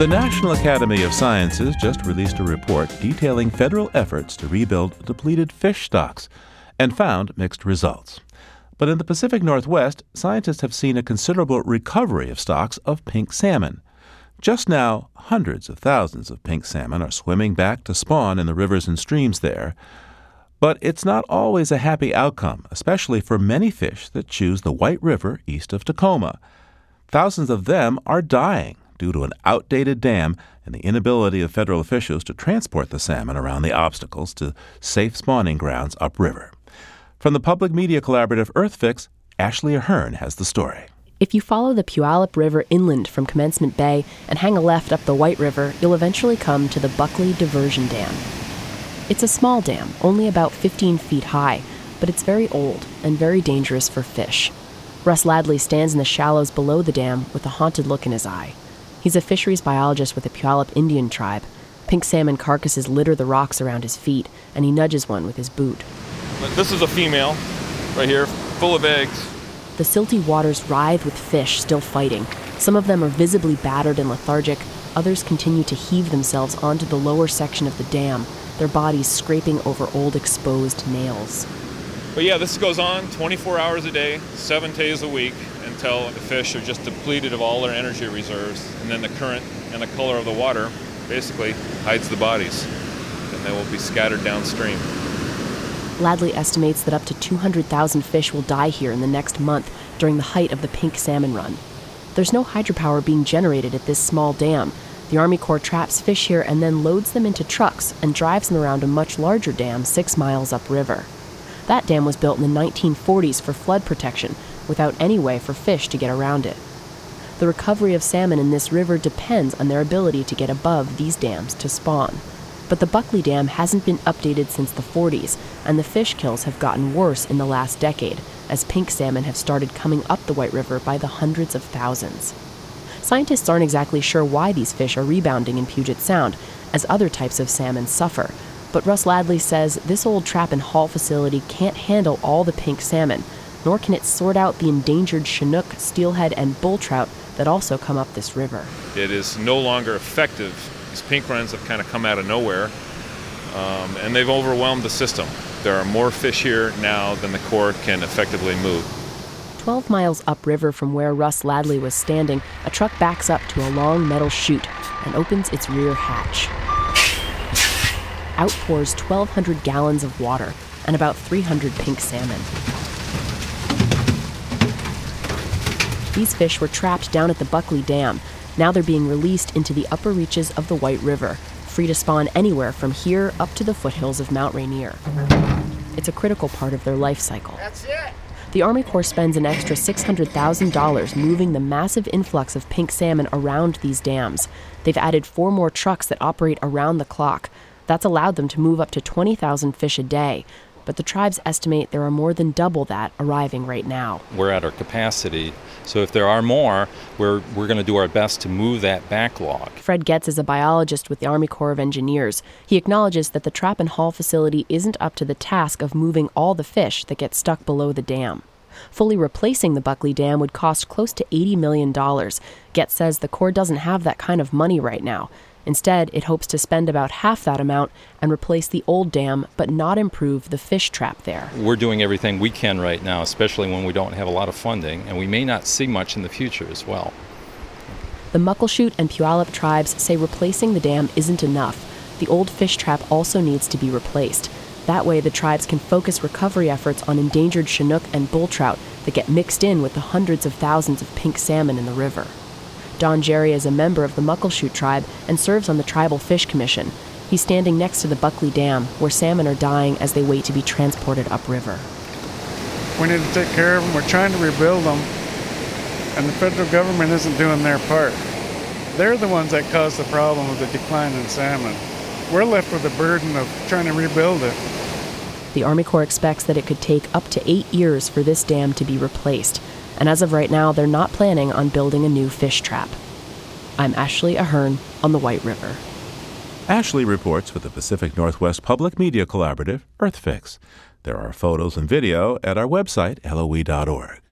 The National Academy of Sciences just released a report detailing federal efforts to rebuild depleted fish stocks and found mixed results. But in the Pacific Northwest, scientists have seen a considerable recovery of stocks of pink salmon. Just now, hundreds of thousands of pink salmon are swimming back to spawn in the rivers and streams there. But it's not always a happy outcome, especially for many fish that choose the White River east of Tacoma. Thousands of them are dying due to an outdated dam and the inability of federal officials to transport the salmon around the obstacles to safe spawning grounds upriver. From the public media collaborative EarthFix, Ashley Ahern has the story. If you follow the Puyallup River inland from Commencement Bay and hang a left up the White River, you'll eventually come to the Buckley Diversion Dam. It's a small dam, only about 15 feet high, but it's very old and very dangerous for fish. Russ Ladley stands in the shallows below the dam with a haunted look in his eye. He's a fisheries biologist with the Puyallup Indian tribe. Pink salmon carcasses litter the rocks around his feet, and he nudges one with his boot. This is a female right here, full of eggs. The silty waters writhe with fish still fighting. Some of them are visibly battered and lethargic. Others continue to heave themselves onto the lower section of the dam, their bodies scraping over old exposed nails. But yeah, this goes on 24 hours a day, 7 days a week, until the fish are just depleted of all their energy reserves, and then the current and the color of the water basically hides the bodies, and they will be scattered downstream. Ladley estimates that up to 200,000 fish will die here in the next month during the height of the pink salmon run. There's no hydropower being generated at this small dam. The Army Corps traps fish here and then loads them into trucks and drives them around a much larger dam 6 miles upriver. That dam was built in the 1940s for flood protection, without any way for fish to get around it. The recovery of salmon in this river depends on their ability to get above these dams to spawn. But the Buckley Dam hasn't been updated since the 40s, and the fish kills have gotten worse in the last decade, as pink salmon have started coming up the White River by the hundreds of thousands. Scientists aren't exactly sure why these fish are rebounding in Puget Sound, as other types of salmon suffer. But Russ Ladley says this old trap and haul facility can't handle all the pink salmon, nor can it sort out the endangered Chinook, steelhead, and bull trout that also come up this river. It is no longer effective. These pink runs have kind of come out of nowhere, and they've overwhelmed the system. There are more fish here now than the Corps can effectively move. 12 miles upriver from where Russ Ladley was standing, a truck backs up to a long metal chute and opens its rear hatch. Out pours 1,200 gallons of water and about 300 pink salmon. These fish were trapped down at the Buckley Dam. Now they're being released into the upper reaches of the White River, free to spawn anywhere from here up to the foothills of Mount Rainier. It's a critical part of their life cycle. That's it. The Army Corps spends an extra $600,000 moving the massive influx of pink salmon around these dams. They've added 4 more trucks that operate around the clock. That's allowed them to move up to 20,000 fish a day. But the tribes estimate there are more than double that arriving right now. We're at our capacity, so if there are more, we're going to do our best to move that backlog. Fred Getz is a biologist with the Army Corps of Engineers. He acknowledges that the trap and haul facility isn't up to the task of moving all the fish that get stuck below the dam. Fully replacing the Buckley Dam would cost close to $80 million. Getz says the Corps doesn't have that kind of money right now. Instead, it hopes to spend about half that amount and replace the old dam, but not improve the fish trap there. We're doing everything we can right now, especially when we don't have a lot of funding, and we may not see much in the future as well. The Muckleshoot and Puyallup tribes say replacing the dam isn't enough. The old fish trap also needs to be replaced. That way, the tribes can focus recovery efforts on endangered Chinook and bull trout that get mixed in with the hundreds of thousands of pink salmon in the river. Don Jerry is a member of the Muckleshoot tribe and serves on the Tribal Fish Commission. He's standing next to the Buckley Dam, where salmon are dying as they wait to be transported upriver. We need to take care of them. We're trying to rebuild them, and the federal government isn't doing their part. They're the ones that caused the problem of the decline in salmon. We're left with the burden of trying to rebuild it. The Army Corps expects that it could take up to 8 years for this dam to be replaced. And as of right now, they're not planning on building a new fish trap. I'm Ashley Ahern on the White River. Ashley reports for the Pacific Northwest Public Media Collaborative, EarthFix. There are photos and video at our website, LOE.org.